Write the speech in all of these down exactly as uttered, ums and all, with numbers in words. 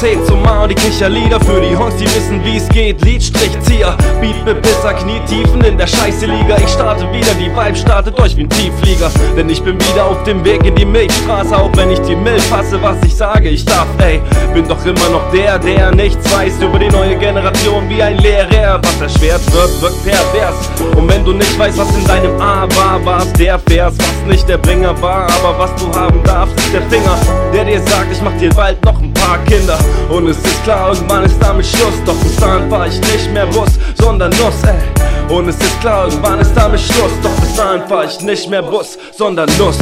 C zum A und die Kicherlieder für die Honks, die wissen wie's geht. Liedstrichzieher, Beatbepisser, Knietiefen in der Scheiße Liga. Ich starte wieder, die Vibe startet euch wie ein Tiefflieger. Denn ich bin wieder auf dem Weg in die Milchstraße, auch wenn ich die Milch fasse, was ich sage, ich darf, ey. Bin doch immer noch der, der nichts weiß über die neue Generation wie ein Lehrer. Was erschwert wird, wirkt pervers. Und wenn du nicht weißt, was in deinem A war, war's der Vers, was nicht der Bringer war. Aber was du haben darfst, ist der Finger, der dir sagt, ich mach dir bald noch ein paar Kinder. Und es ist klar, irgendwann ist damit Schluss. Doch bis dahin fahr ich nicht mehr Bus, sondern Nuss, ey. Und es ist klar, irgendwann ist damit Schluss. Doch bis dahin fahr ich nicht mehr Bus, sondern Nuss.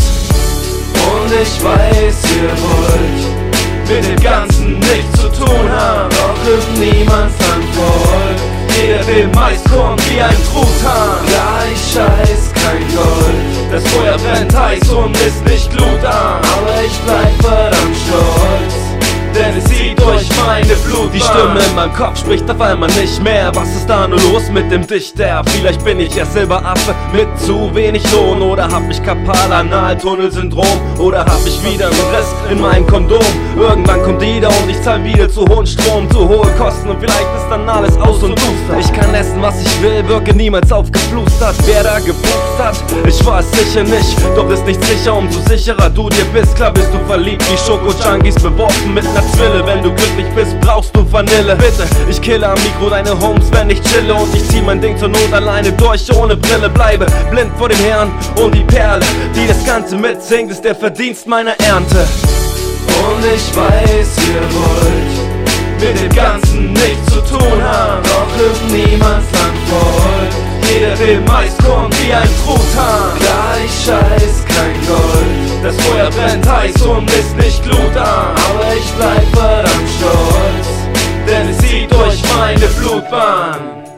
Und ich weiß, ihr wollt mit dem Ganzen nichts zu tun haben, doch irgendniemand Land folgt. Jeder will Maiskorn wie ein Truthahn. Gleich scheiß kein Gold, das Feuer brennt heiß und ist nicht glutarm. Aber ich bleib verdammt stolz, denn es sieht durch meine Blut. Die Stimme in meinem Kopf spricht auf einmal nicht mehr. Was ist da nur los mit dem Dichter? Vielleicht bin ich der Silberaffe mit zu wenig Lohn. Oder hab ich Karpal-Anal-Tunnel-Syndrom? Oder hab ich wieder einen Riss in meinem Kondom? Irgendwann kommt jeder und ich zahl wieder zu hohen Strom, zu hohe Kosten und vielleicht ist dann alles aus und duster. Ich kann essen, was ich will, wirke niemals aufgeflustert. Wer da gepupst hat, ich war es sicher nicht. Doch ist nicht sicher, umso sicherer du dir bist. Klar bist du verliebt wie Schoko-Junkies beworfen mit einer Zwille. Wenn du glücklich bist, brauchst du Vanille. Bitte, ich kille am Mikro deine Homes, wenn ich chille. Und ich zieh mein Ding zur Not alleine durch, ohne Brille. Bleibe blind vor dem Herrn und die Perle, die das Ganze mitsingt, ist der Verdienst meiner Ernte. Und ich weiß, ihr wollt mit dem Ganzen nichts zu tun haben, doch irgendniemand Land folgt. Jeder will Maiskorn wie ein Truthahn. Gleich scheiß kein Gold, das Feuer brennt heiß und ist nicht glutarm. Aber ich bleib verdammt stolz, denn es sieht durch meine Blutbahn.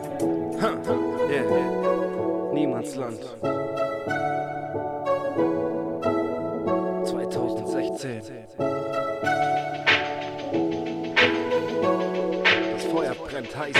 Yeah. Niemandsland. zweitausendsechzehn. Das Feuer brennt heiß,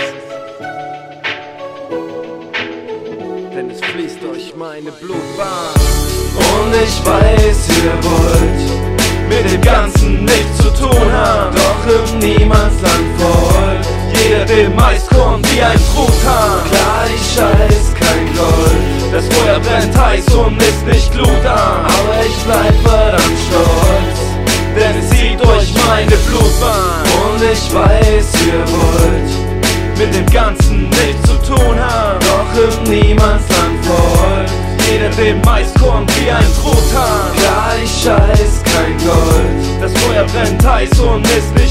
denn es fließt durch meine Blutbahn. Und ich weiß, ihr wollt mit dem Ganzen nichts zu tun haben, doch irgendniemand Land folgt. Jeder will Maiskorn wie ein Truthahn. Gleich scheiß kein Gold, das Feuer brennt heiß und ist nicht glutarm. Aber ich bleib verdammt stolz, denn es sieht durch meine Blutbahn. Und ich weiß, ihr wollt mit dem Ganzen nichts zu tun haben, doch irgendniemand Land folgt. Jeder will Maiskorn wie ein Truthahn. Gleich scheiß kein Gold, das Feuer brennt heiß und ist nicht